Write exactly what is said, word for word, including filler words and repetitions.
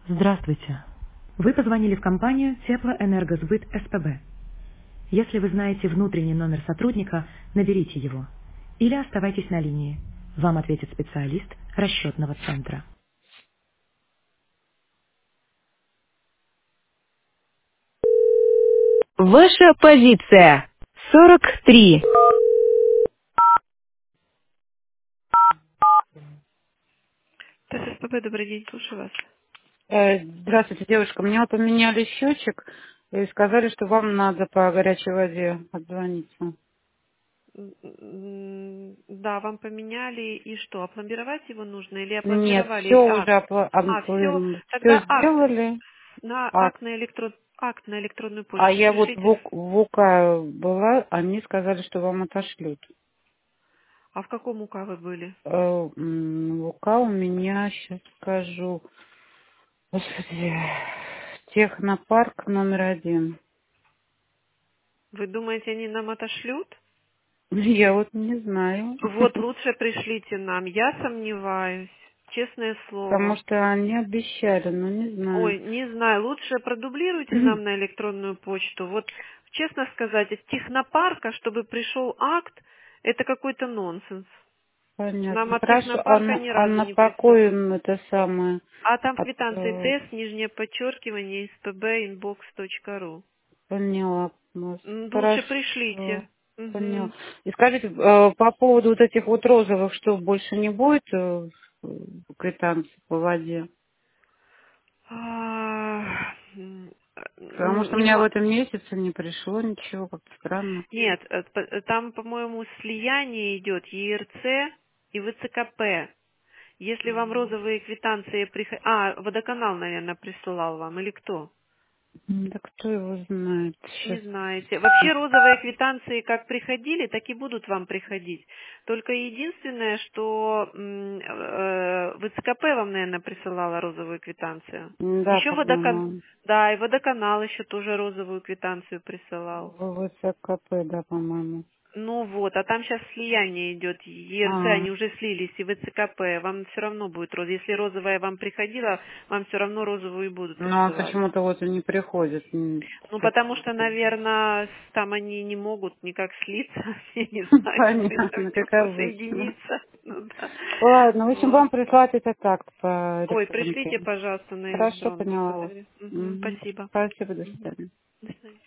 Здравствуйте. Вы позвонили в компанию Теплоэнергосбыт СПБ. Если вы знаете внутренний номер сотрудника, наберите его. Или оставайтесь на линии. Вам ответит специалист расчетного центра. Ваша позиция. сорок три. ТССПБ, добрый день, слушаю вас. Э, Здравствуйте, девушка. Мне вот поменяли счетчик и сказали, что вам надо по горячей воде отзвониться. М, м, Да, вам поменяли, и что, опломбировать его нужно или Нет, опломбировали? все уже А, а все, все тогда акт сделали, на а, акт на электро, акт на электронную а почту я вот в, пришлите. У- в УК была, они сказали, что вам отошлют. А в каком УК вы были? Э, м, В УК у меня, сейчас скажу, господи, технопарк номер один. Вы думаете, они нам отошлют? Я вот не знаю. Вот лучше пришлите нам. Я сомневаюсь. Честное Потому слово. что они обещали, но не знаю. Ой, не знаю, лучше продублируйте нам на электронную почту. Вот, честно сказать, от технопарка, чтобы пришел акт, это какой-то нонсенс. Нам Понятно. от Хорошо. А технопарка на, ни а разу на не какой присылали. м, это самое? А там От, квитанции э, ТС, нижнее подчеркивание, spbinbox.ru. поняла вас. М, Лучше Хорошо. пришлите. Поняла. Мгм. И скажите, э, по поводу вот этих вот розовых, что больше не будет э, квитанции по воде? А, м, Потому м, что у меня в нема- этом месяце не пришло ничего, как-то странно. Нет, э, п- э, там, по-моему, слияние идет ЕРЦ и ВЦКП. Если вам розовые квитанции приходят... А, водоканал, наверное, присылал вам, или кто? М, Да кто его знает Не сейчас. знаете. Вообще розовые квитанции как приходили, так и будут вам приходить. Только единственное, что м, э, ВЦКП вам, наверное, присылала розовую квитанцию. Да, Еще водокан... по-моему, Да, и водоканал еще тоже розовую квитанцию присылал. в ВЦКП, да, по-моему. Ну вот, а там сейчас слияние идет, ЕРЦ, А, они уже слились, и ВЦКП, вам все равно будет розовая. Если розовая вам приходила, вам все равно розовую и будут ну, а присылать. почему-то вот и не приходит. м, Ну, потому что, статистика. наверное, там они не могут никак слиться, я не знаю, Понятно, как совсем обычно. соединиться. Ну да. Ладно, в общем, Вот. вам прислать этот акт по Ой, электронке. пришлите, пожалуйста, на Хорошо, электронку. поняла вас. Благодарю. Мгм, Мгм. спасибо. Спасибо, до Мгм. свидания. До свидания.